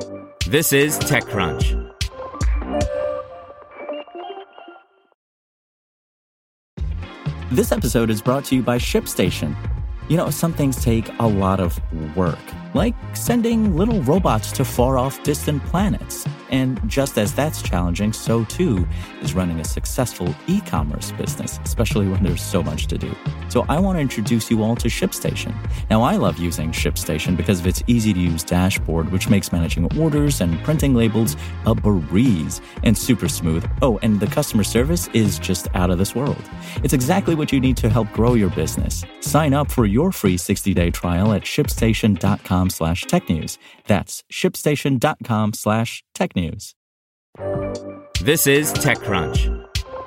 This is TechCrunch. This episode is brought to you by ShipStation. You know, some things take a lot of work, like sending little robots to far-off distant planets. And just as that's challenging, so too is running a successful e-commerce business, especially when there's so much to do. So I want to introduce you all to ShipStation. Now, I love using ShipStation because of its easy-to-use dashboard, which makes managing orders and printing labels a breeze and super smooth. Oh, and the customer service is just out of this world. It's exactly what you need to help grow your business. Sign up for your free 60-day trial at shipstation.com/technews. That's shipstation.com/technews. This is TechCrunch.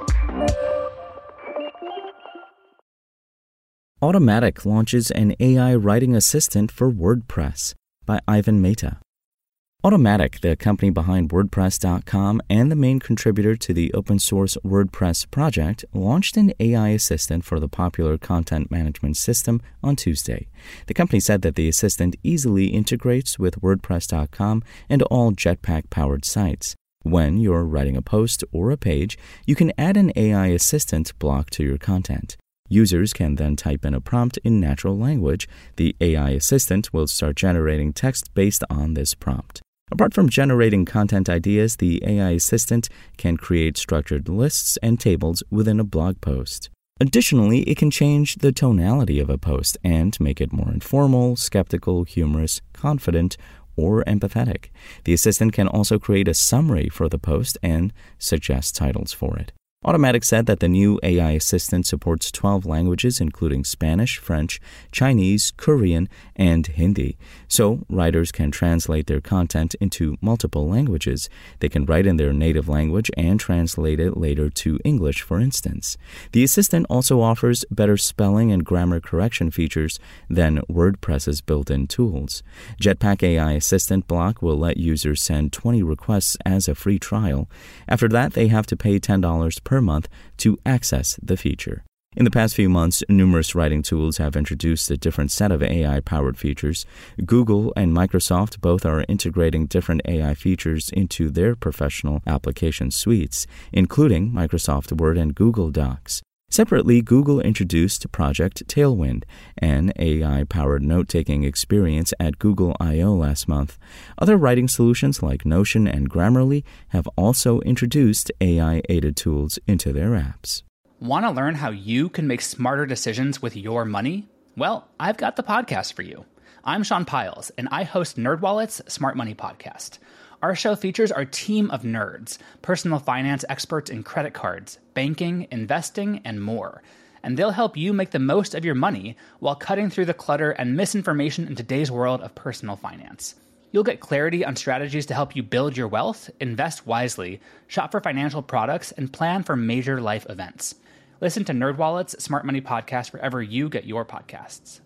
Automatic launches an AI writing assistant for WordPress by Ivan Mehta. Automatic, the company behind WordPress.com and the main contributor to the open-source WordPress project, launched an AI assistant for the popular content management system on Tuesday. The company said that the assistant easily integrates with WordPress.com and all Jetpack-powered sites. When you're writing a post or a page, you can add an AI assistant block to your content. Users can then type in a prompt in natural language. The AI assistant will start generating text based on this prompt. Apart from generating content ideas, the AI assistant can create structured lists and tables within a blog post. Additionally, it can change the tonality of a post and make it more informal, skeptical, humorous, confident, or empathetic. The assistant can also create a summary for the post and suggest titles for it. Automatic said that the new AI assistant supports 12 languages, including Spanish, French, Chinese, Korean, and Hindi. So, writers can translate their content into multiple languages. They can write in their native language and translate it later to English, for instance. The assistant also offers better spelling and grammar correction features than WordPress's built-in tools. Jetpack AI Assistant Block will let users send 20 requests as a free trial. After that, they have to pay $10 per month to access the feature. In the past few months, numerous writing tools have introduced a different set of AI-powered features. Google and Microsoft both are integrating different AI features into their professional application suites, including Microsoft Word and Google Docs. Separately, Google introduced Project Tailwind, an AI-powered note-taking experience at Google I/O last month. Other writing solutions like Notion and Grammarly have also introduced AI-aided tools into their apps. Want to learn how you can make smarter decisions with your money? Well, I've got the podcast for you. I'm Sean Piles, and I host NerdWallet's Smart Money Podcast. Our show features our team of nerds, personal finance experts in credit cards, banking, investing, and more. And they'll help you make the most of your money while cutting through the clutter and misinformation in today's world of personal finance. You'll get clarity on strategies to help you build your wealth, invest wisely, shop for financial products, and plan for major life events. Listen to NerdWallet's Smart Money Podcast wherever you get your podcasts.